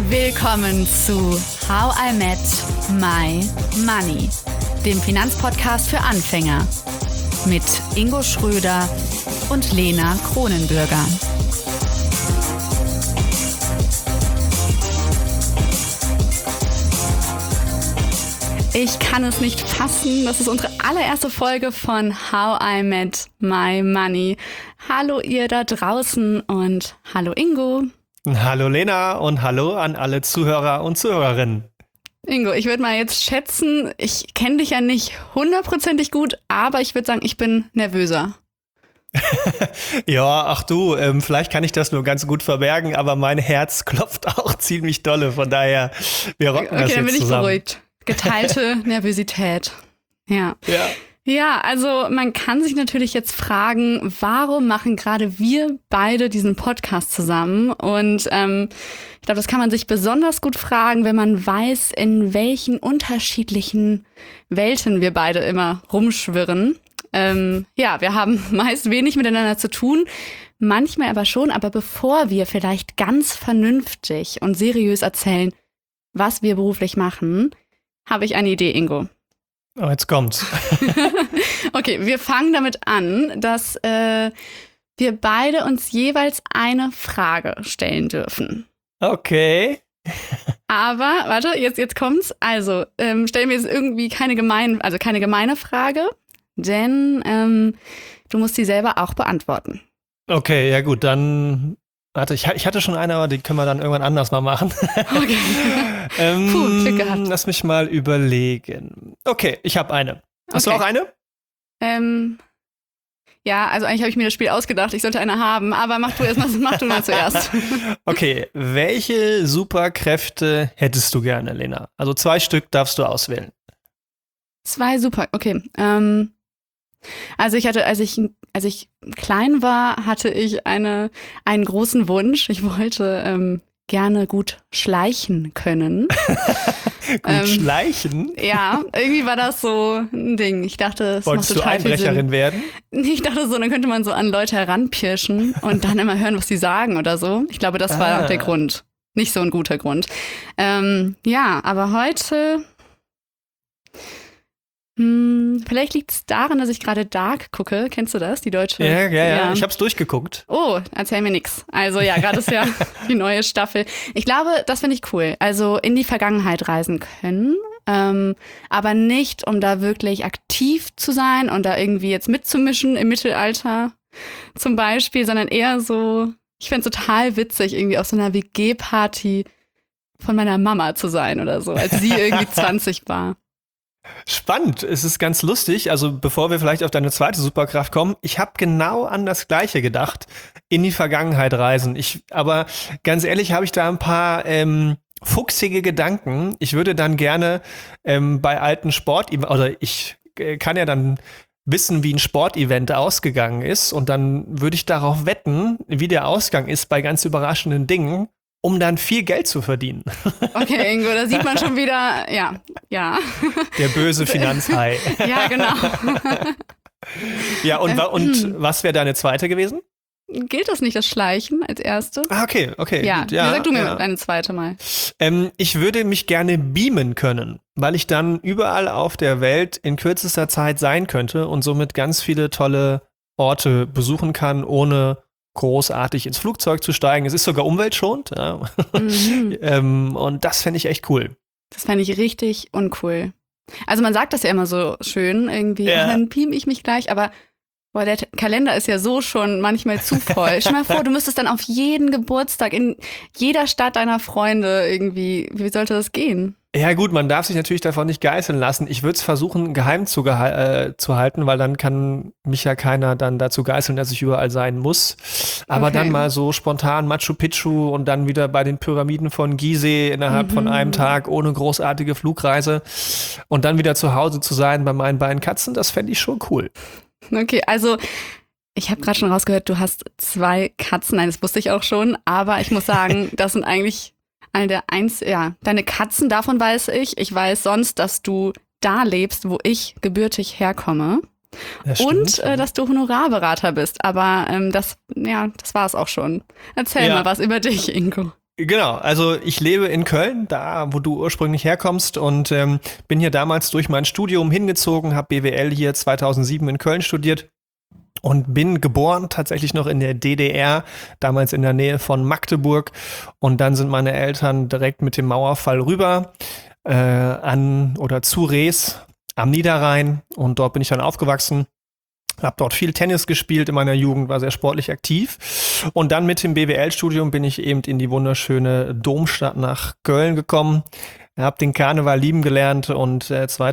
Willkommen zu How I Met My Money, dem Finanzpodcast für Anfänger mit Ingo Schröder und Lena Kronenbürger. Ich kann es nicht fassen, das ist unsere allererste Folge von How I Met My Money. Hallo ihr da draußen und hallo Ingo. Hallo Lena und hallo an alle Zuhörer und Zuhörerinnen. Ingo, ich würde mal jetzt schätzen, ich kenne dich ja nicht hundertprozentig gut, aber ich würde sagen, ich bin nervöser. Ja, ach du, vielleicht kann ich das nur ganz gut verbergen, aber mein Herz klopft auch ziemlich dolle, von daher, wir rocken das jetzt zusammen. Okay, dann bin ich beruhigt. Geteilte Nervosität. Ja. Ja, also man kann sich natürlich jetzt fragen, warum machen gerade wir beide diesen Podcast zusammen? Und ich glaube, das kann man sich besonders gut fragen, wenn man weiß, in welchen unterschiedlichen Welten wir beide immer rumschwirren. Wir haben meist wenig miteinander zu tun, manchmal aber schon. Aber bevor wir vielleicht ganz vernünftig und seriös erzählen, was wir beruflich machen, habe ich eine Idee, Ingo. Oh, jetzt kommt's. Okay, wir fangen damit an, dass wir beide uns jeweils eine Frage stellen dürfen. Okay. Aber, warte, jetzt kommt's. Also, stellen wir jetzt irgendwie keine gemeine Frage, denn du musst sie selber auch beantworten. Okay, ja gut, dann... Warte, ich hatte schon eine, aber die können wir dann irgendwann anders mal machen. Okay. Glück gehabt. Lass mich mal überlegen. Okay, ich habe eine. Hast du auch eine? Ja, also eigentlich habe ich mir das Spiel ausgedacht. Ich sollte eine haben, aber mach du mal zuerst. Okay, welche Superkräfte hättest du gerne, Lena? Also 2 Stück darfst du auswählen. 2 okay. Also ich hatte, als ich klein war, hatte ich einen großen Wunsch. Ich wollte gerne gut schleichen können. Schleichen? Ja, irgendwie war das so ein Ding. Ich dachte, es macht Wolltest total du Einbrecherin werden? Ich dachte so, dann könnte man so an Leute heranpirschen und dann immer hören, was sie sagen oder so. Ich glaube, das war der Grund. Nicht so ein guter Grund. Aber heute... vielleicht liegt es daran, dass ich gerade Dark gucke. Kennst du das, die deutsche? Ja. Ich hab's durchgeguckt. Oh, erzähl mir nix. Also ja, gerade ist ja die neue Staffel. Ich glaube, das finde ich cool. Also in die Vergangenheit reisen können, aber nicht, um da wirklich aktiv zu sein und da irgendwie jetzt mitzumischen im Mittelalter zum Beispiel, sondern eher so, ich fände es total witzig, irgendwie auf so einer WG-Party von meiner Mama zu sein oder so, als sie irgendwie 20 war. Spannend, es ist ganz lustig, also bevor wir vielleicht auf deine zweite Superkraft kommen, ich habe genau an das Gleiche gedacht, in die Vergangenheit reisen. Aber ganz ehrlich habe ich da ein paar fuchsige Gedanken. Ich würde dann gerne bei alten ich kann ja dann wissen, wie ein Sportevent ausgegangen ist und dann würde ich darauf wetten, wie der Ausgang ist bei ganz überraschenden Dingen, um dann viel Geld zu verdienen. Okay, Ingo, da sieht man schon wieder, ja. Der böse Finanzhai. Ja, genau. Ja, und was wäre deine zweite gewesen? Gilt das nicht, das Schleichen als erste? Okay. Ja, gut, ja sag du mir deine zweite mal. Ich würde mich gerne beamen können, weil ich dann überall auf der Welt in kürzester Zeit sein könnte und somit ganz viele tolle Orte besuchen kann, ohne großartig ins Flugzeug zu steigen. Es ist sogar umweltschonend. Ja. Und das fände ich echt cool. Das fände ich richtig uncool. Also man sagt das ja immer so schön, irgendwie, dann beam ich mich gleich, aber der Kalender ist ja so schon manchmal zu voll. Stell dir mal vor, du müsstest dann auf jeden Geburtstag in jeder Stadt deiner Freunde irgendwie, wie sollte das gehen? Ja gut, man darf sich natürlich davon nicht geißeln lassen. Ich würde es versuchen, geheim zu halten, weil dann kann mich ja keiner dann dazu geißeln, dass ich überall sein muss. Aber dann mal so spontan Machu Picchu und dann wieder bei den Pyramiden von Gizeh innerhalb von einem Tag ohne großartige Flugreise und dann wieder zu Hause zu sein bei meinen beiden Katzen, das fände ich schon cool. Okay, also ich habe gerade schon rausgehört, du hast 2 Katzen. Nein, das wusste ich auch schon. Aber ich muss sagen, das sind eigentlich deine Katzen, davon weiß ich. Ich weiß sonst, dass du da lebst, wo ich gebürtig herkomme. Und dass du Honorarberater bist. Aber das war es auch schon. Erzähl mal was über dich, Ingo. Genau, also ich lebe in Köln, da wo du ursprünglich herkommst und bin hier damals durch mein Studium hingezogen, habe BWL hier 2007 in Köln studiert und bin geboren tatsächlich noch in der DDR, damals in der Nähe von Magdeburg, und dann sind meine Eltern direkt mit dem Mauerfall rüber an oder zu Rees am Niederrhein, und dort bin ich dann aufgewachsen. Habe dort viel Tennis gespielt in meiner Jugend, war sehr sportlich aktiv. Und dann mit dem BWL-Studium bin ich eben in die wunderschöne Domstadt nach Köln gekommen. Habe den Karneval lieben gelernt, und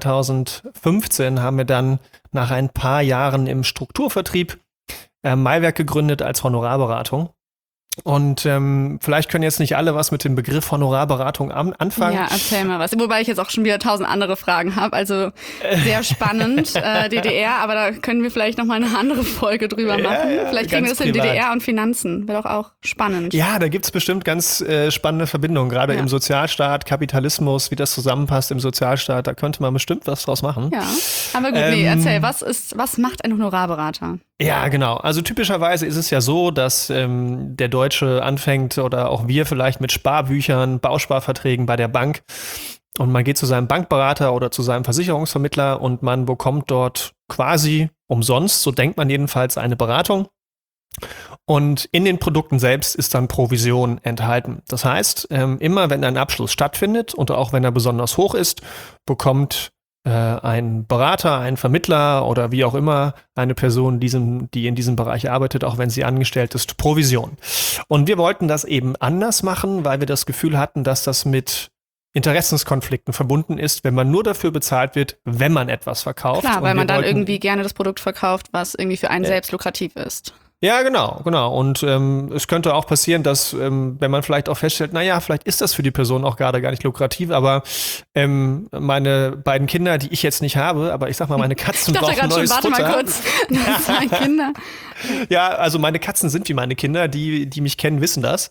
2015 haben wir dann nach ein paar Jahren im Strukturvertrieb Maiwerk gegründet als Honorarberatung. Und vielleicht können jetzt nicht alle was mit dem Begriff Honorarberatung anfangen. Ja, erzähl mal was. Wobei ich jetzt auch schon wieder 1000 andere Fragen habe. Also sehr spannend, DDR. Aber da können wir vielleicht noch mal eine andere Folge drüber machen. Ja, vielleicht kriegen wir das in DDR und Finanzen. Wäre doch auch spannend. Ja, da gibt's bestimmt ganz spannende Verbindungen. Gerade im Sozialstaat, Kapitalismus, wie das zusammenpasst im Sozialstaat. Da könnte man bestimmt was draus machen. Ja, aber gut, erzähl. Was macht ein Honorarberater? Ja, genau. Also typischerweise ist es ja so, dass der Deutsche anfängt, oder auch wir vielleicht, mit Sparbüchern, Bausparverträgen bei der Bank, und man geht zu seinem Bankberater oder zu seinem Versicherungsvermittler und man bekommt dort quasi umsonst, so denkt man jedenfalls, eine Beratung. Und in den Produkten selbst ist dann Provision enthalten. Das heißt, immer wenn ein Abschluss stattfindet und auch wenn er besonders hoch ist, bekommt ein Berater, ein Vermittler oder wie auch immer eine Person, die in diesem Bereich arbeitet, auch wenn sie angestellt ist, Provision. Und wir wollten das eben anders machen, weil wir das Gefühl hatten, dass das mit Interessenskonflikten verbunden ist, wenn man nur dafür bezahlt wird, wenn man etwas verkauft. Klar, weil man dann irgendwie gerne das Produkt verkauft, was irgendwie für einen selbst lukrativ ist. Ja, genau. Und es könnte auch passieren, dass, wenn man vielleicht auch feststellt, naja, vielleicht ist das für die Person auch gerade gar nicht lukrativ, aber meine beiden Kinder, die ich jetzt nicht habe, aber ich sag mal, meine Katzen brauchen neues Futter. Warte mal kurz, das sind meine Kinder. Ja, also meine Katzen sind wie meine Kinder, die mich kennen, wissen das.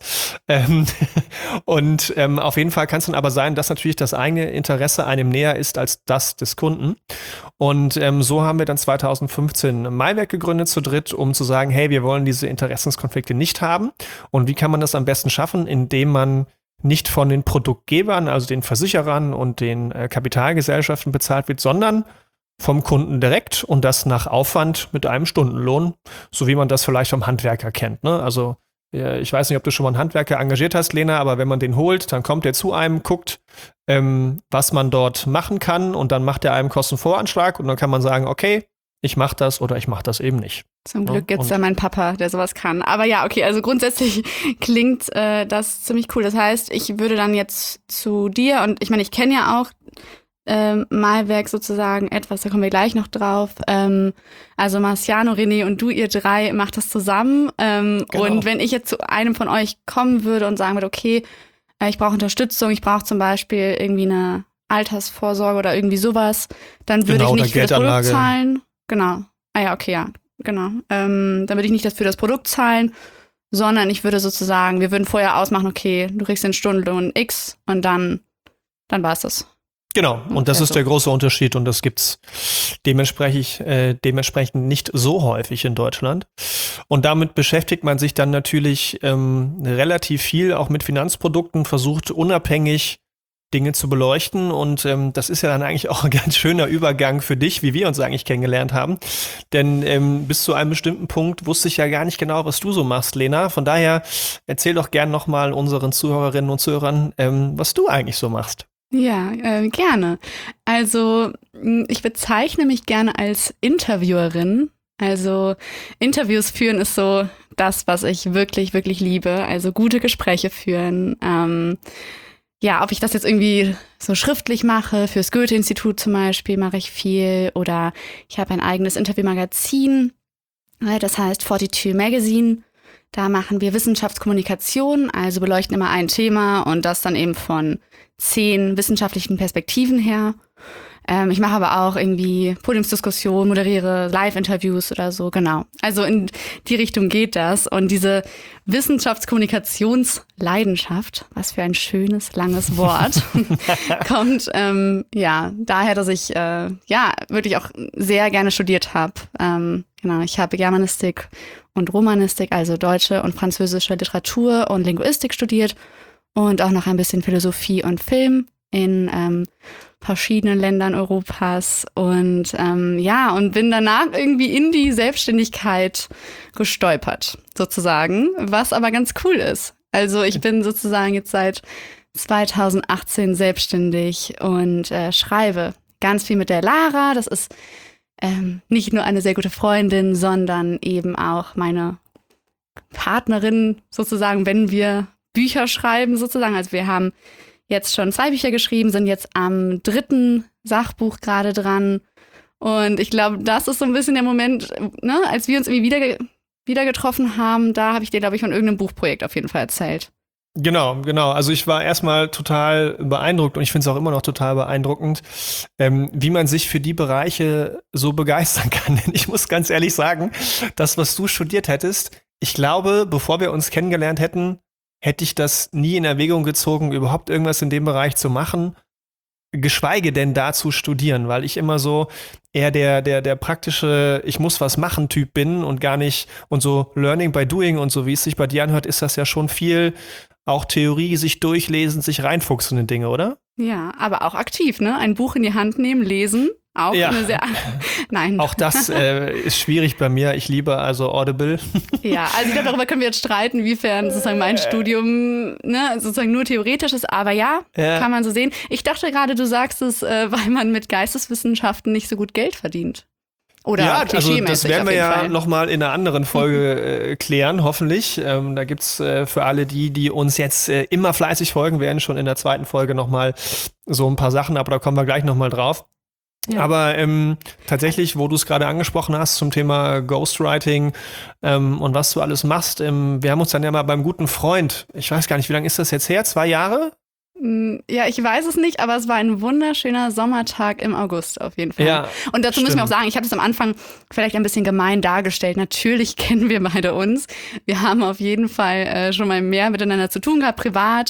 Und auf jeden Fall kann es dann aber sein, dass natürlich das eigene Interesse einem näher ist als das des Kunden. Und so haben wir dann 2015 Maiwerk gegründet zu dritt, um zu sagen, hey, wir wollen diese Interessenskonflikte nicht haben. Und wie kann man das am besten schaffen? Indem man nicht von den Produktgebern, also den Versicherern und den Kapitalgesellschaften bezahlt wird, sondern vom Kunden direkt, und das nach Aufwand mit einem Stundenlohn, so wie man das vielleicht vom Handwerker kennt, ne? Also ich weiß nicht, ob du schon mal einen Handwerker engagiert hast, Lena, aber wenn man den holt, dann kommt der zu einem, guckt, was man dort machen kann, und dann macht er einem Kostenvoranschlag, und dann kann man sagen, okay, ich mache das oder ich mache das eben nicht. Zum Glück gibt's da meinen Papa, der sowas kann. Aber ja, okay, also grundsätzlich klingt das ziemlich cool. Das heißt, ich würde dann jetzt zu dir, und ich meine, ich kenne ja auch Maiwerk sozusagen etwas, da kommen wir gleich noch drauf. Also Marciano, René und du, ihr drei, macht das zusammen. Genau. Und wenn ich jetzt zu einem von euch kommen würde und sagen würde, okay, ich brauche Unterstützung, ich brauche zum Beispiel irgendwie eine Altersvorsorge oder irgendwie sowas, dann würde ich nicht für das Produkt zahlen. Genau. Ah ja, okay, ja, genau. Dann würde ich nicht für das Produkt zahlen, sondern ich würde sozusagen, wir würden vorher ausmachen, okay, du kriegst den Stundenlohn X und dann war es das. Genau, und das ist der große Unterschied, und das gibt's dementsprechend nicht so häufig in Deutschland. Und damit beschäftigt man sich dann natürlich relativ viel auch mit Finanzprodukten, versucht unabhängig Dinge zu beleuchten, und das ist ja dann eigentlich auch ein ganz schöner Übergang für dich, wie wir uns eigentlich kennengelernt haben, denn bis zu einem bestimmten Punkt wusste ich ja gar nicht genau, was du so machst, Lena. Von daher erzähl doch gern nochmal unseren Zuhörerinnen und Zuhörern, was du eigentlich so machst. Ja, gerne. Also ich bezeichne mich gerne als Interviewerin. Also Interviews führen ist so das, was ich wirklich, wirklich liebe. Also gute Gespräche führen. Ja, ob ich das jetzt irgendwie so schriftlich mache, fürs Goethe-Institut zum Beispiel mache ich viel. Oder ich habe ein eigenes Interviewmagazin, das heißt 42 Magazine. Da machen wir Wissenschaftskommunikation, also beleuchten immer ein Thema und das dann eben von 10 wissenschaftlichen Perspektiven her. Ich mache aber auch irgendwie Podiumsdiskussionen, moderiere Live-Interviews oder so, genau. Also in die Richtung geht das. Und diese Wissenschaftskommunikationsleidenschaft, was für ein schönes, langes Wort, kommt daher, dass ich wirklich auch sehr gerne studiert habe. Genau, ich habe Germanistik und Romanistik, also deutsche und französische Literatur und Linguistik studiert. und auch noch ein bisschen Philosophie und Film in verschiedenen Ländern Europas und und bin danach irgendwie in die Selbstständigkeit gestolpert, sozusagen, was aber ganz cool ist. Also ich bin sozusagen jetzt seit 2018 selbstständig und schreibe ganz viel mit der Lara. Das ist nicht nur eine sehr gute Freundin, sondern eben auch meine Partnerin sozusagen, wenn wir Bücher schreiben sozusagen. Also wir haben jetzt schon 2 Bücher geschrieben, sind jetzt am 3. Sachbuch gerade dran. Und ich glaube, das ist so ein bisschen der Moment, ne, als wir uns irgendwie wieder getroffen haben, da habe ich dir, glaube ich, von irgendeinem Buchprojekt auf jeden Fall erzählt. Genau. Also ich war erstmal total beeindruckt und ich finde es auch immer noch total beeindruckend, wie man sich für die Bereiche so begeistern kann. Denn ich muss ganz ehrlich sagen, das, was du studiert hättest, ich glaube, bevor wir uns kennengelernt hätten, hätte ich das nie in Erwägung gezogen, überhaupt irgendwas in dem Bereich zu machen, geschweige denn da zu studieren, weil ich immer so eher der praktische, ich muss was machen Typ bin und gar nicht, und so Learning by Doing und so, wie es sich bei dir anhört, ist das ja schon viel auch Theorie, sich durchlesen, sich reinfuchsen in Dinge, oder? Ja, aber auch aktiv, ne? Ein Buch in die Hand nehmen, lesen. Auch eine sehr. Nein. Auch das ist schwierig bei mir. Ich liebe also Audible. Ja, also ich glaube, darüber können wir jetzt streiten, inwiefern sozusagen mein Studium sozusagen nur theoretisch ist. Aber ja, kann man so sehen. Ich dachte gerade, du sagst es, weil man mit Geisteswissenschaften nicht so gut Geld verdient. Oder ja, also das werden wir ja nochmal in einer anderen Folge klären, hoffentlich. Da gibt's für alle die uns jetzt immer fleißig folgen werden, schon in der 2. Folge nochmal so ein paar Sachen, aber da kommen wir gleich nochmal drauf. Ja. Aber tatsächlich, wo du es gerade angesprochen hast zum Thema Ghostwriting und was du alles machst, wir haben uns dann ja mal beim guten Freund, ich weiß gar nicht, wie lange ist das jetzt her? 2 Jahre? Ja, ich weiß es nicht, aber es war ein wunderschöner Sommertag im August auf jeden Fall. Ja, und dazu müssen wir auch sagen, ich habe das am Anfang vielleicht ein bisschen gemein dargestellt. Natürlich kennen wir beide uns. Wir haben auf jeden Fall schon mal mehr miteinander zu tun gehabt, privat.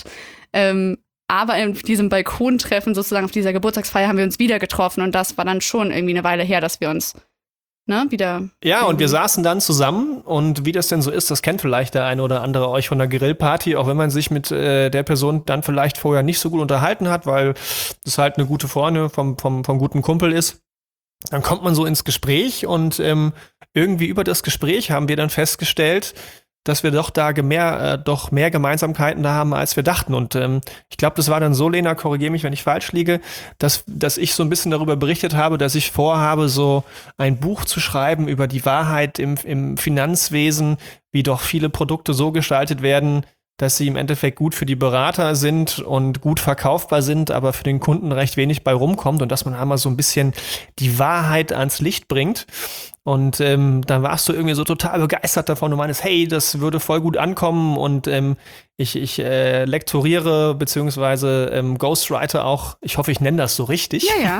Aber in diesem Balkontreffen sozusagen auf dieser Geburtstagsfeier haben wir uns wieder getroffen und das war dann schon irgendwie eine Weile her, dass wir uns wieder. Ja, und wir saßen dann zusammen und wie das denn so ist, das kennt vielleicht der eine oder andere euch von der Grillparty, auch wenn man sich mit der Person dann vielleicht vorher nicht so gut unterhalten hat, weil das halt eine gute Freundin vom guten Kumpel ist. Dann kommt man so ins Gespräch und irgendwie über das Gespräch haben wir dann festgestellt, dass wir doch mehr Gemeinsamkeiten da haben, als wir dachten. Und ich glaube, das war dann so, Lena, korrigiere mich, wenn ich falsch liege, dass ich so ein bisschen darüber berichtet habe, dass ich vorhabe, so ein Buch zu schreiben über die Wahrheit im Finanzwesen, wie doch viele Produkte so gestaltet werden, dass sie im Endeffekt gut für die Berater sind und gut verkaufbar sind, aber für den Kunden recht wenig bei rumkommt und dass man einmal so ein bisschen die Wahrheit ans Licht bringt. Und dann warst du irgendwie so total begeistert davon. Du meinst, hey, das würde voll gut ankommen und ich lektoriere beziehungsweise Ghostwriter auch, ich hoffe, ich nenne das so richtig. Ja.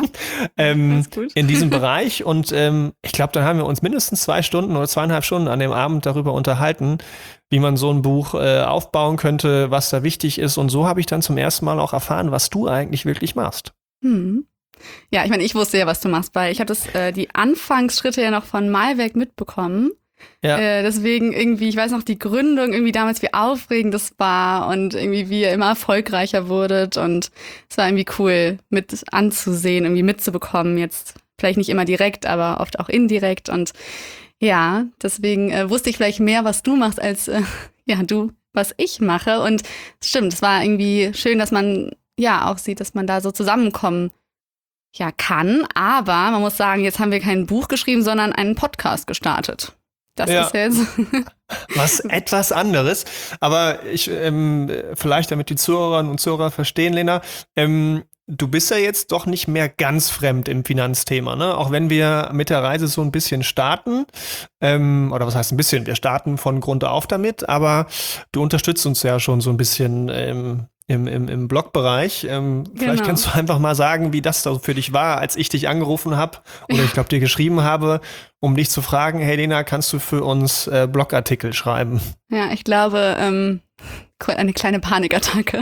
In diesem Bereich. Und ich glaube, dann haben wir uns mindestens 2 Stunden oder 2,5 Stunden an dem Abend darüber unterhalten, wie man so ein Buch aufbauen könnte, was da wichtig ist. Und so habe ich dann zum ersten Mal auch erfahren, was du eigentlich wirklich machst. Ja, ich meine, ich wusste ja, was du machst, weil ich habe die Anfangsschritte ja noch von Malwerk mitbekommen. Ja. Deswegen irgendwie, ich weiß noch, die Gründung irgendwie damals, wie aufregend das war und irgendwie, wie ihr immer erfolgreicher wurdet und es war irgendwie cool mit anzusehen, irgendwie mitzubekommen. Jetzt vielleicht nicht immer direkt, aber oft auch indirekt und ja, deswegen wusste ich vielleicht mehr, was du machst, als du, was ich mache. Und stimmt, es war irgendwie schön, dass man ja auch sieht, dass man da so zusammenkommen kann. Aber man muss sagen, jetzt haben wir kein Buch geschrieben, sondern einen Podcast gestartet. Das ist jetzt was etwas anderes. Aber ich vielleicht, damit die Zuhörerinnen und Zuhörer verstehen, Lena, du bist ja jetzt doch nicht mehr ganz fremd im Finanzthema, ne? Auch wenn wir mit der Reise so ein bisschen starten, oder was heißt ein bisschen, wir starten von Grund auf damit, aber du unterstützt uns ja schon so ein bisschen im Blogbereich. Vielleicht kannst du einfach mal sagen, wie das da für dich war, als ich dich angerufen habe oder ich glaube dir geschrieben habe, um dich zu fragen, hey Lena, kannst du für uns Blogartikel schreiben? Ja, ich glaube, eine kleine Panikattacke.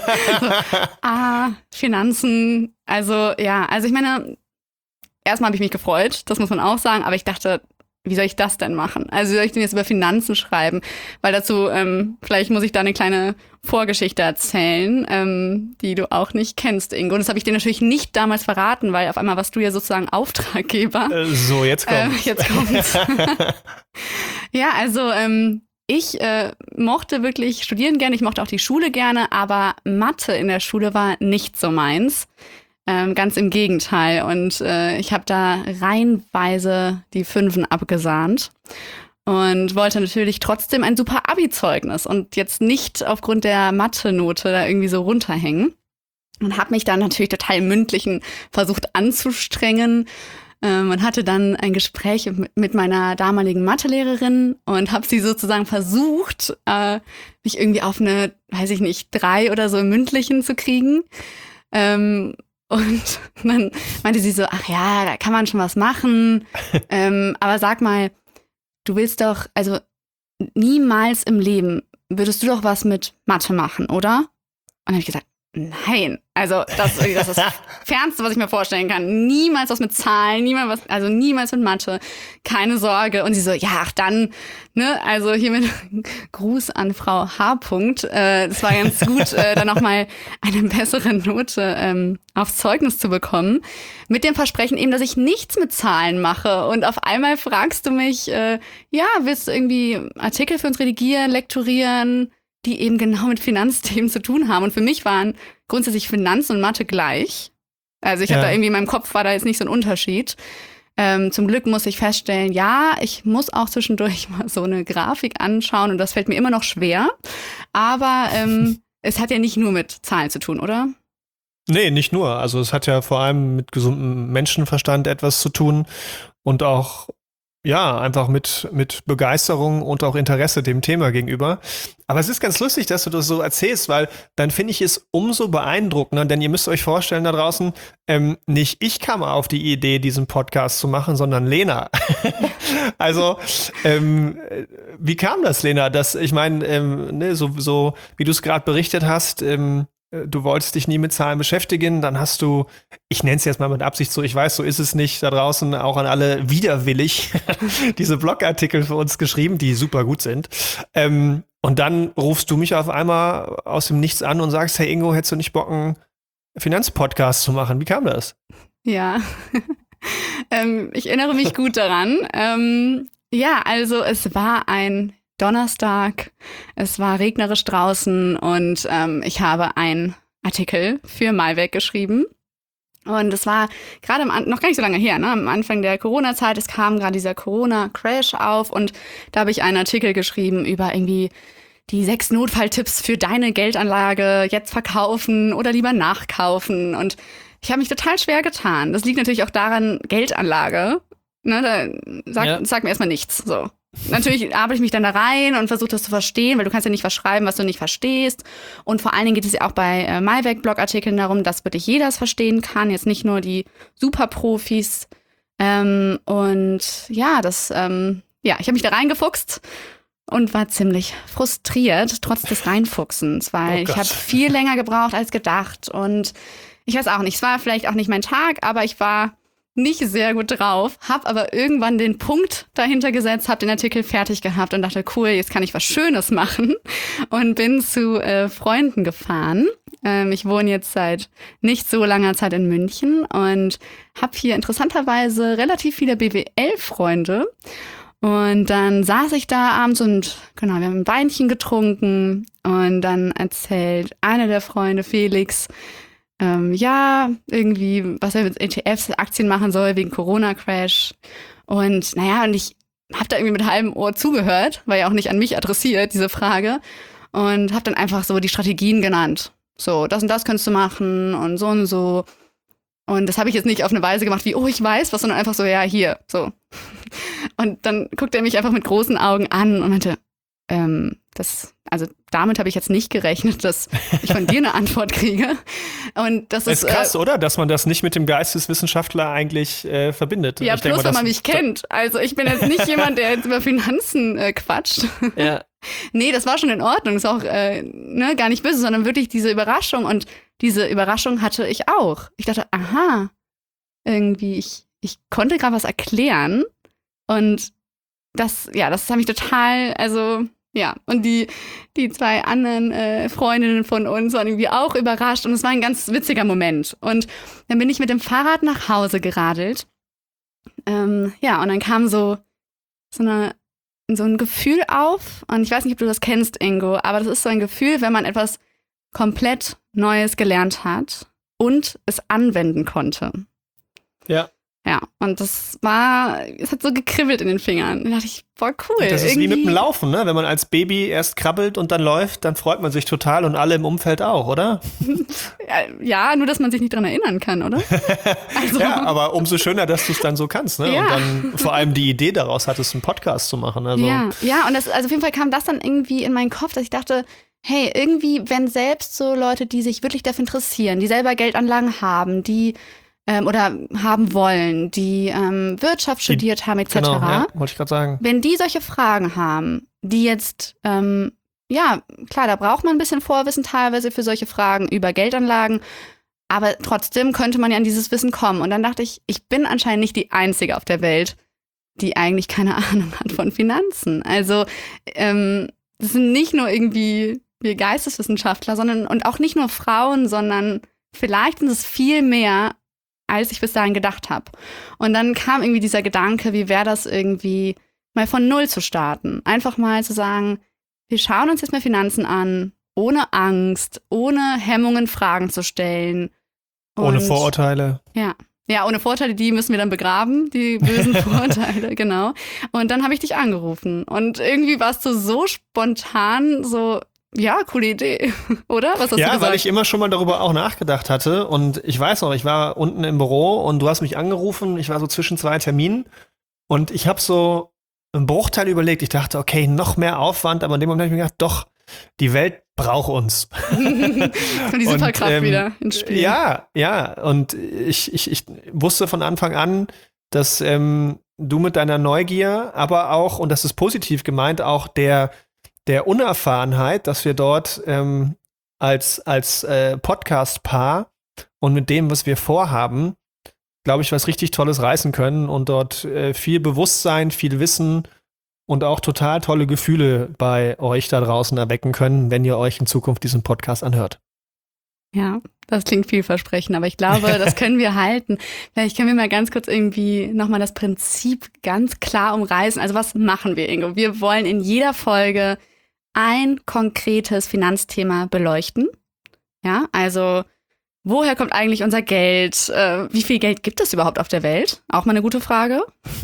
Finanzen, also ich meine, erstmal habe ich mich gefreut, das muss man auch sagen, aber ich dachte, wie soll ich das denn machen? Also wie soll ich denn jetzt über Finanzen schreiben? Weil dazu, vielleicht muss ich da eine kleine Vorgeschichte erzählen, die du auch nicht kennst, Ingo. Und das habe ich dir natürlich nicht damals verraten, weil auf einmal warst du ja sozusagen Auftraggeber. So, jetzt kommt's. Jetzt kommt's. Ja, also ich mochte wirklich studieren gerne, ich mochte auch die Schule gerne, aber Mathe in der Schule war nicht so meins. Ganz im Gegenteil. Und ich habe da reihenweise die Fünfen abgesahnt und wollte natürlich trotzdem ein super Abi-Zeugnis und jetzt nicht aufgrund der Mathe-Note da irgendwie so runterhängen. Und habe mich dann natürlich total im Mündlichen versucht anzustrengen. Und hatte dann ein Gespräch mit meiner damaligen Mathelehrerin und habe sie sozusagen versucht, mich irgendwie auf eine, weiß ich nicht, 3 oder so im Mündlichen zu kriegen. Und dann meinte sie so, ach ja, da kann man schon was machen. Aber sag mal, du willst doch, also niemals im Leben würdest du doch was mit Mathe machen, oder? Und dann habe ich gesagt, nein. Also das ist das Fernste, was ich mir vorstellen kann. Niemals was mit Zahlen, niemals mit Mathe. Keine Sorge. Und sie so, ja, ach dann, ne, also hiermit Gruß an Frau H. Das war ganz gut, dann nochmal eine bessere Note aufs Zeugnis zu bekommen. Mit dem Versprechen eben, dass ich nichts mit Zahlen mache. Und auf einmal fragst du mich, willst du irgendwie Artikel für uns redigieren, lektorieren, die eben genau mit Finanzthemen zu tun haben. Und für mich waren grundsätzlich Finanz und Mathe gleich. Also ich habe da irgendwie in meinem Kopf war da jetzt nicht so ein Unterschied. Zum Glück muss ich feststellen, ja, ich muss auch zwischendurch mal so eine Grafik anschauen und das fällt mir immer noch schwer. Aber es hat ja nicht nur mit Zahlen zu tun, oder? Nee, nicht nur. Also es hat ja vor allem mit gesundem Menschenverstand etwas zu tun und auch einfach mit Begeisterung und auch Interesse dem Thema gegenüber. Aber es ist ganz lustig, dass du das so erzählst, weil dann finde ich es umso beeindruckender, denn ihr müsst euch vorstellen da draußen, nicht ich kam auf die Idee, diesen Podcast zu machen, sondern Lena. Also, wie kam das, Lena? Ich meine, so wie du es gerade berichtet hast, du wolltest dich nie mit Zahlen beschäftigen, dann hast du, ich nenne es jetzt mal mit Absicht so, ich weiß, so ist es nicht, da draußen auch an alle widerwillig diese Blogartikel für uns geschrieben, die super gut sind. Und dann rufst du mich auf einmal aus dem Nichts an und sagst, hey Ingo, hättest du nicht Bock, einen Finanzpodcast zu machen? Wie kam das? Ja, ich erinnere mich gut daran. Also es war ein Donnerstag, es war regnerisch draußen und ich habe einen Artikel für Malweg geschrieben. Und es war gerade noch gar nicht so lange her, ne? Am Anfang der Corona-Zeit, es kam gerade dieser Corona-Crash auf und da habe ich einen Artikel geschrieben über irgendwie die 6 Notfalltipps für deine Geldanlage, jetzt verkaufen oder lieber nachkaufen. Und ich habe mich total schwer getan. Das liegt natürlich auch daran, Geldanlage, ne, sagt mir erstmal nichts, so. Natürlich arbeite ich mich dann da rein und versuche das zu verstehen, weil du kannst ja nicht was schreiben, was du nicht verstehst. Und vor allen Dingen geht es ja auch bei Malweg-Blogartikeln darum, dass wirklich jeder es verstehen kann, jetzt nicht nur die Superprofis. Ich habe mich da reingefuchst und war ziemlich frustriert, trotz des Reinfuchsens, weil ich habe viel länger gebraucht als gedacht. Und ich weiß auch nicht, es war vielleicht auch nicht mein Tag, aber ich war nicht sehr gut drauf, habe aber irgendwann den Punkt dahinter gesetzt, habe den Artikel fertig gehabt und dachte, cool, jetzt kann ich was Schönes machen und bin zu Freunden gefahren. Ich wohne jetzt seit nicht so langer Zeit in München und habe hier interessanterweise relativ viele BWL-Freunde. Und dann saß ich da abends und wir haben ein Weinchen getrunken und dann erzählt einer der Freunde, Felix, irgendwie, was er mit ETFs, Aktien machen soll, wegen Corona-Crash. Und und ich habe da irgendwie mit halbem Ohr zugehört, war ja auch nicht an mich adressiert, diese Frage. Und habe dann einfach so die Strategien genannt. So, das und das könntest du machen und so und so. Und das habe ich jetzt nicht auf eine Weise gemacht wie, oh, ich weiß was, sondern einfach so, ja, hier, so. Und dann guckt er mich einfach mit großen Augen an und meinte, damit habe ich jetzt nicht gerechnet, dass ich von dir eine Antwort kriege. Und das ist krass, oder? Dass man das nicht mit dem Geisteswissenschaftler eigentlich verbindet. Ja, plus wenn man mich kennt. Also ich bin jetzt nicht jemand, der jetzt über Finanzen quatscht. Ja. Nee, das war schon in Ordnung. Ist auch gar nicht böse, sondern wirklich diese Überraschung. Und diese Überraschung hatte ich auch. Ich dachte, aha, irgendwie, ich konnte gerade was erklären und das hat mich total, also ja, und die 2 anderen Freundinnen von uns waren irgendwie auch überrascht und es war ein ganz witziger Moment. Und dann bin ich mit dem Fahrrad nach Hause geradelt. Und dann kam so ein Gefühl auf. Und ich weiß nicht, ob du das kennst, Ingo, aber das ist so ein Gefühl, wenn man etwas komplett Neues gelernt hat und es anwenden konnte. Ja. Ja, und es hat so gekribbelt in den Fingern. Da dachte ich, boah, cool. Das ist wie mit dem Laufen, ne? Wenn man als Baby erst krabbelt und dann läuft, dann freut man sich total und alle im Umfeld auch, oder? Ja, nur dass man sich nicht dran erinnern kann, oder? Also. Ja, aber umso schöner, dass du es dann so kannst, ne? Ja. Und dann vor allem die Idee daraus hattest, einen Podcast zu machen. Also. Ja, und also auf jeden Fall kam das dann irgendwie in meinen Kopf, dass ich dachte, hey, irgendwie, wenn selbst so Leute, die sich wirklich dafür interessieren, die selber Geldanlagen haben, die oder haben wollen, die Wirtschaft studiert haben, etc. Genau, ja, wollte ich gerade sagen. Wenn die solche Fragen haben, die jetzt, klar, da braucht man ein bisschen Vorwissen teilweise für solche Fragen über Geldanlagen, aber trotzdem könnte man ja an dieses Wissen kommen. Und dann dachte ich, ich bin anscheinend nicht die Einzige auf der Welt, die eigentlich keine Ahnung hat von Finanzen. Also, das sind nicht nur irgendwie wir Geisteswissenschaftler, und auch nicht nur Frauen, sondern vielleicht sind es viel mehr, als ich bis dahin gedacht habe. Und dann kam irgendwie dieser Gedanke, wie wäre das irgendwie, mal von Null zu starten. Einfach mal zu sagen, wir schauen uns jetzt mal Finanzen an, ohne Angst, ohne Hemmungen Fragen zu stellen. Ohne Vorurteile. Ja, ohne Vorurteile, die müssen wir dann begraben, die bösen Vorurteile, genau. Und dann habe ich dich angerufen. Und irgendwie warst du so spontan, so, ja, coole Idee, oder? Was hast du gesagt? Weil ich immer schon mal darüber auch nachgedacht hatte. Und ich weiß noch, ich war unten im Büro und du hast mich angerufen. Ich war so zwischen 2 Terminen. Und ich habe so einen Bruchteil überlegt. Ich dachte, okay, noch mehr Aufwand. Aber in dem Moment habe ich mir gedacht, doch, die Welt braucht uns. Die Superkraft wieder ins Spiel. Ja. Und ich wusste von Anfang an, dass du mit deiner Neugier, aber auch, und das ist positiv gemeint, auch der Unerfahrenheit, dass wir dort als Podcast-Paar und mit dem, was wir vorhaben, glaube ich, was richtig Tolles reißen können und dort viel Bewusstsein, viel Wissen und auch total tolle Gefühle bei euch da draußen erwecken können, wenn ihr euch in Zukunft diesen Podcast anhört. Ja, das klingt vielversprechend, aber ich glaube, das können wir halten. Vielleicht können wir mal ganz kurz irgendwie nochmal das Prinzip ganz klar umreißen. Also was machen wir, Ingo? Wir wollen in jeder Folge ein konkretes Finanzthema beleuchten. Ja, also woher kommt eigentlich unser Geld? Wie viel Geld gibt es überhaupt auf der Welt? Auch mal eine gute Frage.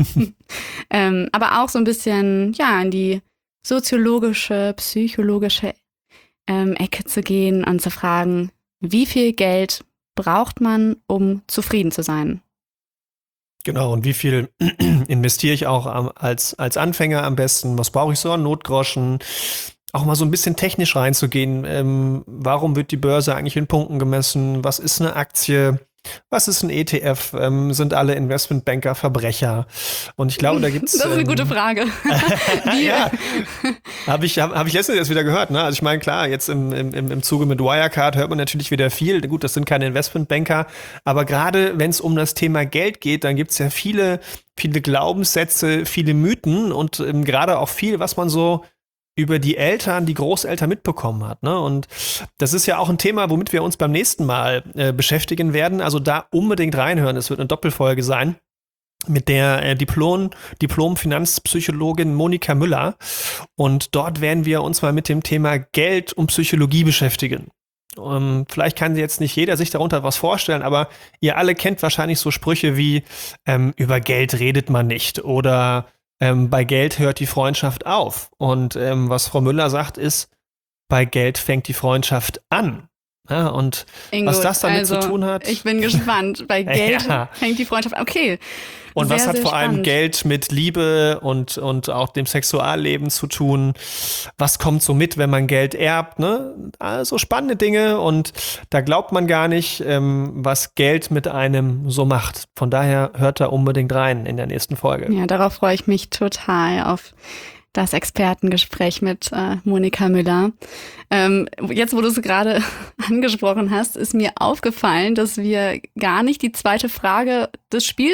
Aber auch so ein bisschen, ja, in die soziologische, psychologische Ecke zu gehen und zu fragen, wie viel Geld braucht man, um zufrieden zu sein? Genau, und wie viel investiere ich auch als Anfänger am besten? Was brauche ich so an Notgroschen? Auch mal so ein bisschen technisch reinzugehen. Warum wird die Börse eigentlich in Punkten gemessen? Was ist eine Aktie? Was ist ein ETF? Sind alle Investmentbanker Verbrecher? Und ich glaube, da gibt's. Das ist eine gute Frage. Ja, habe ich letztens jetzt wieder gehört. Ne? Also ich meine, klar, jetzt im Zuge mit Wirecard hört man natürlich wieder viel. Gut, das sind keine Investmentbanker, aber gerade wenn es um das Thema Geld geht, dann gibt's ja viele Glaubenssätze, viele Mythen und gerade auch viel, was man so über die Eltern, die Großeltern mitbekommen hat. Ne? Und das ist ja auch ein Thema, womit wir uns beim nächsten Mal beschäftigen werden. Also da unbedingt reinhören. Es wird eine Doppelfolge sein mit der Diplom-Finanzpsychologin Monika Müller. Und dort werden wir uns mal mit dem Thema Geld und Psychologie beschäftigen. Vielleicht kann jetzt nicht jeder sich darunter was vorstellen, aber ihr alle kennt wahrscheinlich so Sprüche wie über Geld redet man nicht oder bei Geld hört die Freundschaft auf. Und was Frau Müller sagt, ist, bei Geld fängt die Freundschaft an. Ja, und Ingo, was das damit zu tun hat. Ich bin gespannt. Bei Geld fängt die Freundschaft an. Okay. Und was hat vor allem Geld mit Liebe und auch dem Sexualleben zu tun? Was kommt so mit, wenn man Geld erbt? Ne? Also spannende Dinge und da glaubt man gar nicht, was Geld mit einem so macht. Von daher hört da unbedingt rein in der nächsten Folge. Ja, darauf freue ich mich total auf das Expertengespräch mit Monika Müller. Jetzt, wo du es gerade angesprochen hast, ist mir aufgefallen, dass wir gar nicht die zweite Frage des Spiels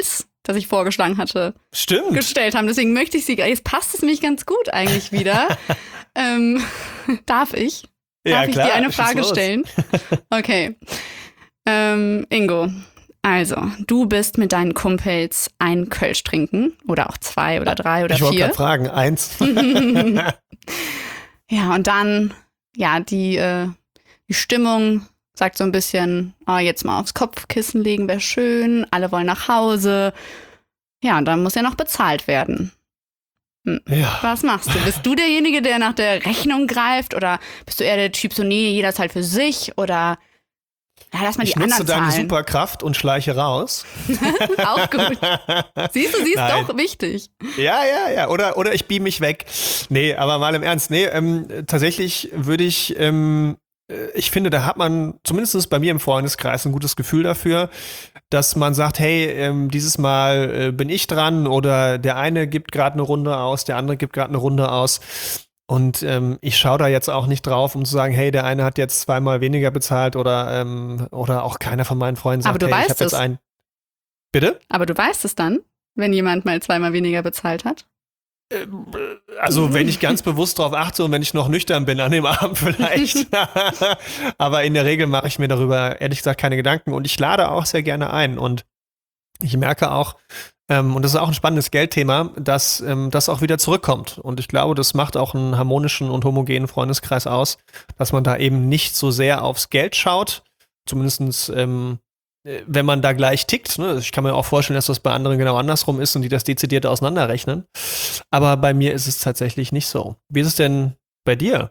das ich vorgeschlagen hatte, Stimmt. gestellt haben. Deswegen möchte ich sie, jetzt passt es mich ganz gut eigentlich wieder. Darf ich? Darf ich dir eine Frage stellen? Okay. Ingo, also, du bist mit deinen Kumpels ein Kölsch trinken oder auch 2 oder 3 oder 4. Ich wollte gerade fragen, 1. Ja, und dann, ja, die Stimmung sagt so ein bisschen, jetzt mal aufs Kopfkissen legen wäre schön, alle wollen nach Hause. Ja, und dann muss ja noch bezahlt werden. Ja. Was machst du? Bist du derjenige, der nach der Rechnung greift? Oder bist du eher der Typ so, nee, jeder zahlt für sich? Oder, ja, lass mal die anderen zahlen. Ich nutze deine Superkraft und schleiche raus. Auch gut. Siehst du, sie ist Nein. doch wichtig. Ja. Oder ich beam mich weg. Nee, aber mal im Ernst. Nee, tatsächlich würde ich finde, da hat man zumindest bei mir im Freundeskreis ein gutes Gefühl dafür, dass man sagt, hey, dieses Mal bin ich dran oder der eine gibt gerade eine Runde aus, der andere gibt gerade eine Runde aus. Und ich schaue da jetzt auch nicht drauf, um zu sagen, hey, der eine hat jetzt 2-mal weniger bezahlt oder auch keiner von meinen Freunden sagt, Aber du hey, ich weißt habe jetzt es. einen. Bitte? Aber du weißt es dann, wenn jemand mal 2-mal weniger bezahlt hat? Also wenn ich ganz bewusst drauf achte und wenn ich noch nüchtern bin an dem Abend vielleicht. Aber in der Regel mache ich mir darüber ehrlich gesagt keine Gedanken und ich lade auch sehr gerne ein. Und ich merke auch, und das ist auch ein spannendes Geldthema, dass das auch wieder zurückkommt. Und ich glaube, das macht auch einen harmonischen und homogenen Freundeskreis aus, dass man da eben nicht so sehr aufs Geld schaut, zumindestens wenn man da gleich tickt. Ne? Ich kann mir auch vorstellen, dass das bei anderen genau andersrum ist und die das dezidiert auseinanderrechnen. Aber bei mir ist es tatsächlich nicht so. Wie ist es denn bei dir?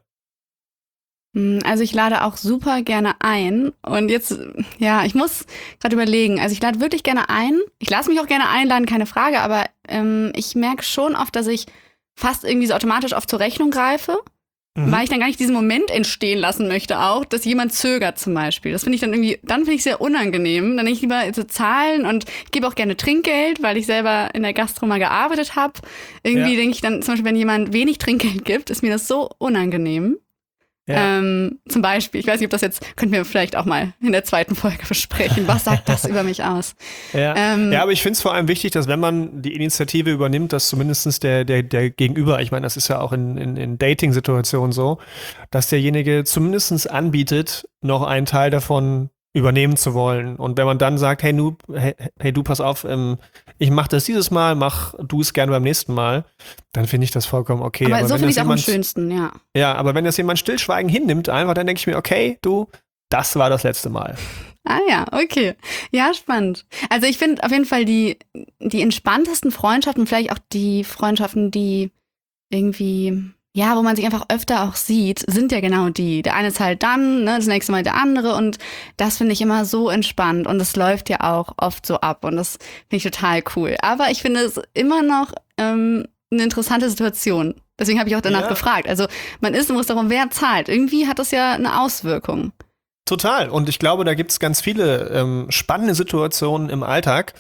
Also ich lade auch super gerne ein und jetzt, ja, ich muss gerade überlegen, also ich lade wirklich gerne ein, ich lasse mich auch gerne einladen, keine Frage, aber ich merke schon oft, dass ich fast irgendwie so automatisch oft zur Rechnung greife, weil ich dann gar nicht diesen Moment entstehen lassen möchte auch, dass jemand zögert zum Beispiel. Das finde ich dann irgendwie, dann finde ich sehr unangenehm, dann denke ich lieber so zahlen und ich gebe auch gerne Trinkgeld, weil ich selber in der Gastro mal gearbeitet habe. Irgendwie denke ich dann zum Beispiel, wenn jemand wenig Trinkgeld gibt, ist mir das so unangenehm. Ja. Zum Beispiel, ich weiß nicht, ob das jetzt, könnten wir vielleicht auch mal in der 2. Folge besprechen. Was sagt das über mich aus? Ja, aber ich finde es vor allem wichtig, dass wenn man die Initiative übernimmt, dass zumindest der Gegenüber, ich meine, das ist ja auch in Dating-Situationen so, dass derjenige zumindest anbietet, noch einen Teil davon übernehmen zu wollen. Und wenn man dann sagt, hey du, pass auf, ich mache das dieses Mal, mach du es gerne beim nächsten Mal, dann finde ich das vollkommen okay. Aber so finde ich es auch am schönsten, ja. Ja, aber wenn das jemand stillschweigen hinnimmt, einfach, dann denke ich mir, okay, du, das war das letzte Mal. Ah ja, okay. Ja, spannend. Also ich finde auf jeden Fall die entspanntesten Freundschaften, vielleicht auch die Freundschaften, die irgendwie, ja, wo man sich einfach öfter auch sieht, sind ja genau die. Der eine zahlt dann, ne, das nächste Mal der andere und das finde ich immer so entspannt und es läuft ja auch oft so ab und das finde ich total cool. Aber ich finde es immer noch eine interessante Situation. Deswegen habe ich auch danach gefragt. Also man ist im Restaurant, wer zahlt? Irgendwie hat das ja eine Auswirkung. Total. Und ich glaube, da gibt es ganz viele spannende Situationen im Alltag,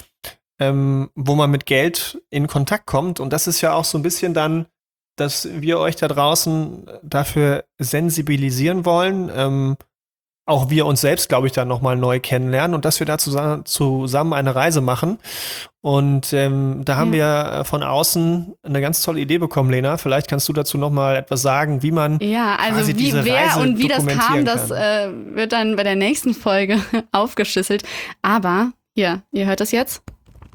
wo man mit Geld in Kontakt kommt. Und das ist ja auch so ein bisschen dann, dass wir euch da draußen dafür sensibilisieren wollen, auch wir uns selbst, glaube ich, dann nochmal neu kennenlernen und dass wir da zusammen eine Reise machen. Und da haben wir von außen eine ganz tolle Idee bekommen, Lena. Vielleicht kannst du dazu nochmal etwas sagen, wie man also quasi diese wer Reise und wie das kam, dokumentieren das kann. wird dann bei der nächsten Folge aufgeschlüsselt. Aber hier, ihr hört das jetzt?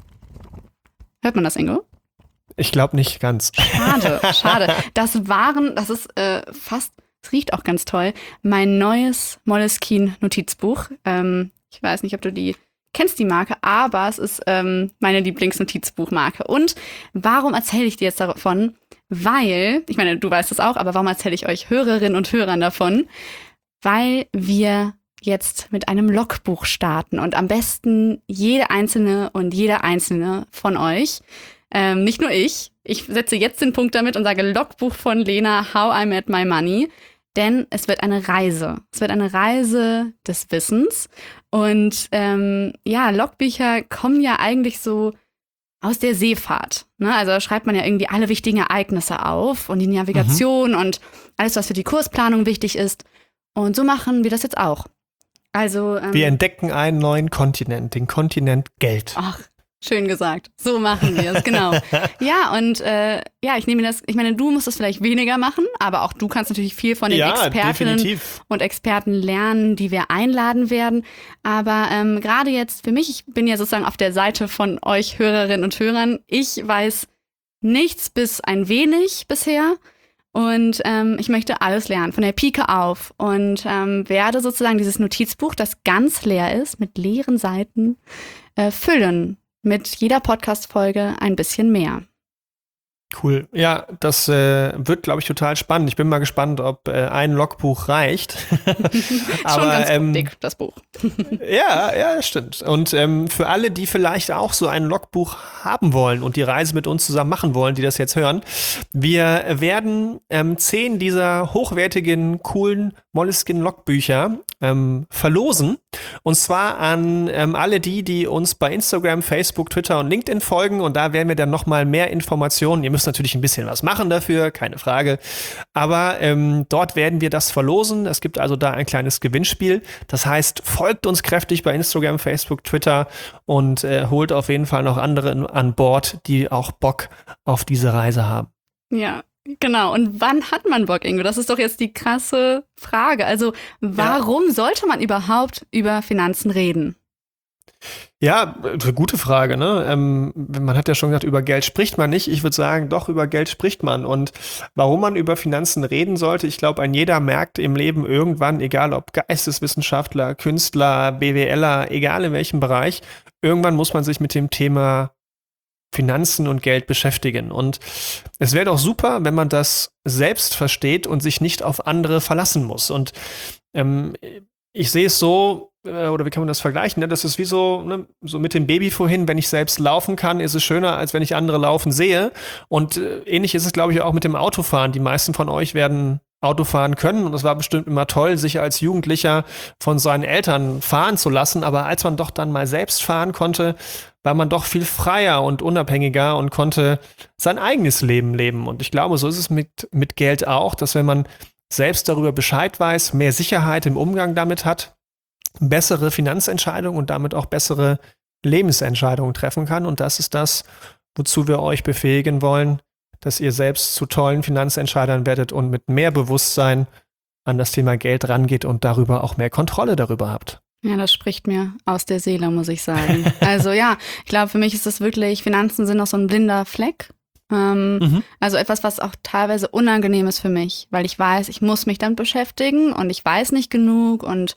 Hört man das, Ingo? Ich glaube nicht ganz. Schade. Das ist fast, es riecht auch ganz toll, mein neues Moleskine-Notizbuch. Ich weiß nicht, ob du kennst die Marke, aber es ist meine Lieblingsnotizbuchmarke. Und warum erzähle ich dir jetzt davon? Weil, ich meine, du weißt es auch, aber warum erzähle ich euch Hörerinnen und Hörern davon? Weil wir jetzt mit einem Logbuch starten und am besten jede einzelne und jeder einzelne von euch, nicht nur ich setze jetzt den Punkt damit und sage Logbuch von Lena, How I Met My Money, denn es wird eine Reise. Es wird eine Reise des Wissens und Logbücher kommen ja eigentlich so aus der Seefahrt. Ne? Also da schreibt man ja irgendwie alle wichtigen Ereignisse auf und die Navigation und alles, was für die Kursplanung wichtig ist. Und so machen wir das jetzt auch. Also wir entdecken einen neuen Kontinent, den Kontinent Geld. Ach, Schön gesagt. So machen wir es, genau. Ja, und ich nehme das, ich meine, du musst es vielleicht weniger machen, aber auch du kannst natürlich viel von den Expertinnen und Experten lernen, die wir einladen werden. Aber gerade jetzt für mich, ich bin ja sozusagen auf der Seite von euch Hörerinnen und Hörern, ich weiß nichts bis ein wenig bisher. Und ich möchte alles lernen, von der Pike auf. Und werde sozusagen dieses Notizbuch, das ganz leer ist, mit leeren Seiten, füllen. Mit jeder Podcast-Folge ein bisschen mehr. Cool. Ja, das wird, glaube ich, total spannend. Ich bin mal gespannt, ob ein Logbuch reicht. Aber, schon ganz dick, das Buch. Ja, stimmt. Und für alle, die vielleicht auch so ein Logbuch haben wollen und die Reise mit uns zusammen machen wollen, die das jetzt hören, wir werden 10 dieser hochwertigen, coolen Moleskine-Logbücher verlosen. Und zwar an alle die uns bei Instagram, Facebook, Twitter und LinkedIn folgen. Und da werden wir dann nochmal mehr Informationen. Ihr müsst natürlich ein bisschen was machen dafür, keine Frage. Aber dort werden wir das verlosen. Es gibt also da ein kleines Gewinnspiel. Das heißt, folgt uns kräftig bei Instagram, Facebook, Twitter und holt auf jeden Fall noch andere an Bord, die auch Bock auf diese Reise haben. Ja. Genau, und wann hat man Bock, Ingo? Das ist doch jetzt die krasse Frage. Also, warum sollte man überhaupt über Finanzen reden? Ja, gute Frage, ne? Man hat ja schon gesagt, über Geld spricht man nicht. Ich würde sagen, doch, über Geld spricht man. Und warum man über Finanzen reden sollte, ich glaube, ein jeder merkt im Leben irgendwann, egal ob Geisteswissenschaftler, Künstler, BWLer, egal in welchem Bereich, irgendwann muss man sich mit dem Thema Finanzen und Geld beschäftigen. Und es wäre doch super, wenn man das selbst versteht und sich nicht auf andere verlassen muss. Und ich sehe es so, oder wie kann man das vergleichen? Ne? Das ist wie so, ne? So mit dem Baby vorhin, wenn ich selbst laufen kann, ist es schöner, als wenn ich andere laufen sehe. Und ähnlich ist es, glaube ich, auch mit dem Autofahren. Die meisten von euch werden Auto fahren können und es war bestimmt immer toll, sich als Jugendlicher von seinen Eltern fahren zu lassen, aber als man doch dann mal selbst fahren konnte, war man doch viel freier und unabhängiger und konnte sein eigenes Leben leben. Und ich glaube, so ist es mit Geld auch, dass wenn man selbst darüber Bescheid weiß, mehr Sicherheit im Umgang damit hat, bessere Finanzentscheidungen und damit auch bessere Lebensentscheidungen treffen kann. Und das ist das, wozu wir euch befähigen wollen, dass ihr selbst zu tollen Finanzentscheidern werdet und mit mehr Bewusstsein an das Thema Geld rangeht und darüber auch mehr Kontrolle darüber habt. Ja, das spricht mir aus der Seele, muss ich sagen. Also ja, ich glaube, für mich ist das wirklich, Finanzen sind noch so ein blinder Fleck. Also etwas, was auch teilweise unangenehm ist für mich, weil ich weiß, ich muss mich dann beschäftigen und ich weiß nicht genug und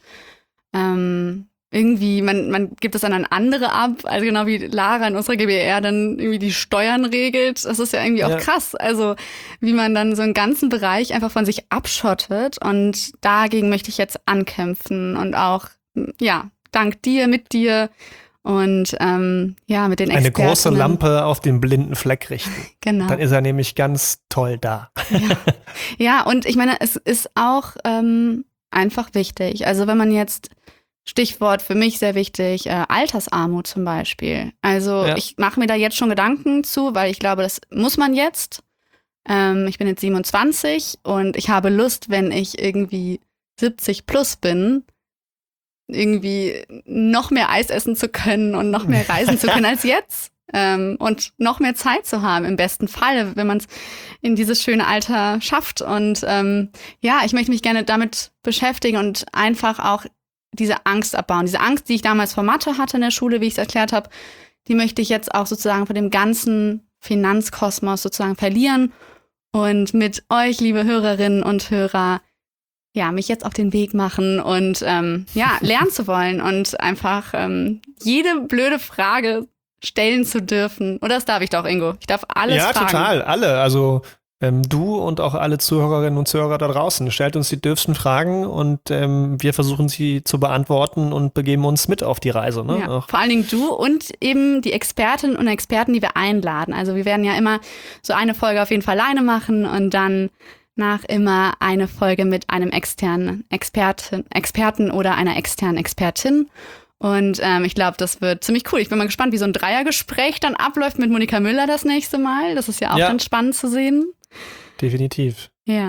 irgendwie, man gibt es dann an andere ab, also genau wie Lara in unserer GbR dann irgendwie die Steuern regelt. Das ist ja irgendwie auch krass. Also wie man dann so einen ganzen Bereich einfach von sich abschottet und dagegen möchte ich jetzt ankämpfen und auch, dank dir, mit dir und mit den Experten. Eine große Lampe auf den blinden Fleck richten. Genau. Dann ist er nämlich ganz toll da. Ja, und ich meine, es ist auch einfach wichtig. Also wenn man jetzt Stichwort für mich sehr wichtig, Altersarmut zum Beispiel. Also ich mache mir da jetzt schon Gedanken zu, weil ich glaube, das muss man jetzt. Ich bin jetzt 27 und ich habe Lust, wenn ich irgendwie 70 plus bin, irgendwie noch mehr Eis essen zu können und noch mehr reisen zu können als jetzt. Und noch mehr Zeit zu haben, im besten Fall, wenn man es in dieses schöne Alter schafft. Und ich möchte mich gerne damit beschäftigen und einfach auch diese Angst abbauen. Diese Angst, die ich damals vor Mathe hatte in der Schule, wie ich es erklärt habe, die möchte ich jetzt auch sozusagen von dem ganzen Finanzkosmos sozusagen verlieren und mit euch, liebe Hörerinnen und Hörer, mich jetzt auf den Weg machen und lernen zu wollen und einfach jede blöde Frage stellen zu dürfen. Oder das darf ich doch, Ingo. Ich darf alles fragen. Ja, total. Alle. Also du und auch alle Zuhörerinnen und Zuhörer da draußen. Stellt uns die dürfsten Fragen und wir versuchen sie zu beantworten und begeben uns mit auf die Reise. Ne? Ja, vor allen Dingen du und eben die Expertinnen und Experten, die wir einladen. Also wir werden ja immer so eine Folge auf jeden Fall alleine machen und dann nach immer eine Folge mit einem externen Experten oder einer externen Expertin. Und ich glaube, das wird ziemlich cool. Ich bin mal gespannt, wie so ein Dreiergespräch dann abläuft mit Monika Müller das nächste Mal. Das ist ja auch ganz spannend zu sehen. Definitiv. Ja.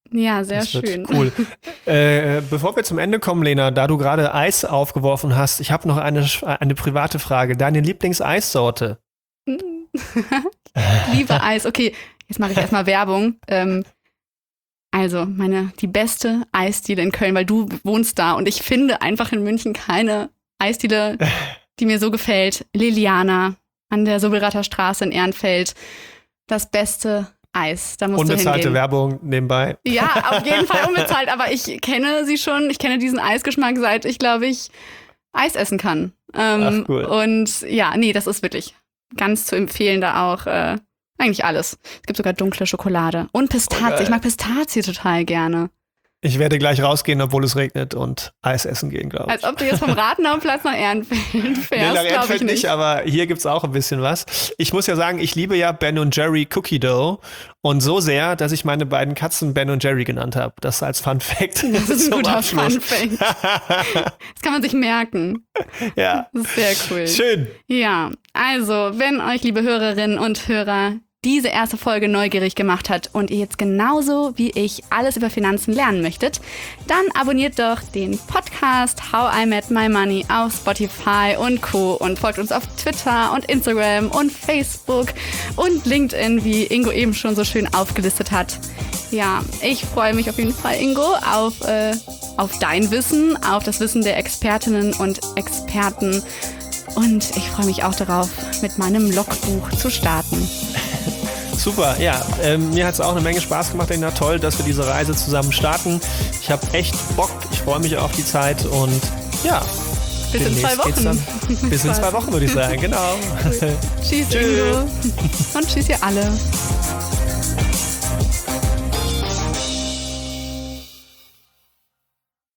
Ja, sehr das wird schön. Cool. Bevor wir zum Ende kommen, Lena, da du gerade Eis aufgeworfen hast, ich habe noch eine private Frage. Deine Lieblingseissorte? Liebe Eis. Okay, jetzt mache ich erstmal Werbung. Also, die beste Eisdiele in Köln, weil du wohnst da und ich finde einfach in München keine Eisdiele, die mir so gefällt. Liliana an der Sobelrather Straße in Ehrenfeld. Das beste Eis. Da musst du hingehen. Unbezahlte Werbung nebenbei. Ja, auf jeden Fall unbezahlt, aber ich kenne sie schon. Ich kenne diesen Eisgeschmack seit ich Eis essen kann. Ach, cool. Und ja, nee, das ist wirklich ganz zu empfehlen, da auch eigentlich alles. Es gibt sogar dunkle Schokolade und Pistazie. Ich mag Pistazie total gerne. Ich werde gleich rausgehen, obwohl es regnet und Eis essen gehen, glaube ich. Als ob du jetzt vom Rathenauerplatz nach Ehrenfeld fährst, nee, nach Ehrenfeld ich nicht. Aber hier gibt es auch ein bisschen was. Ich muss ja sagen, ich liebe ja Ben & Jerry Cookie Dough und so sehr, dass ich meine beiden Katzen Ben und Jerry genannt habe. Das als Fun Fact. Das ist ein guter Fun Fact. Das kann man sich merken. Ja. Das ist sehr cool. Schön. Ja, also, wenn euch, liebe Hörerinnen und Hörer, diese erste Folge neugierig gemacht hat und ihr jetzt genauso wie ich alles über Finanzen lernen möchtet, dann abonniert doch den Podcast How I Met My Money auf Spotify und Co. und folgt uns auf Twitter und Instagram und Facebook und LinkedIn, wie Ingo eben schon so schön aufgelistet hat. Ja, ich freue mich auf jeden Fall, Ingo, auf dein Wissen, auf das Wissen der Expertinnen und Experten. Und ich freue mich auch darauf, mit meinem Logbuch zu starten. Super, ja. Mir hat es auch eine Menge Spaß gemacht, Lena. Toll, dass wir diese Reise zusammen starten. Ich habe echt Bock. Ich freue mich auf die Zeit und ja. Bis in 2 Wochen. Bis in 2 Wochen, würde ich sagen. Genau. Tschüss, Ingo. Und tschüss ihr alle.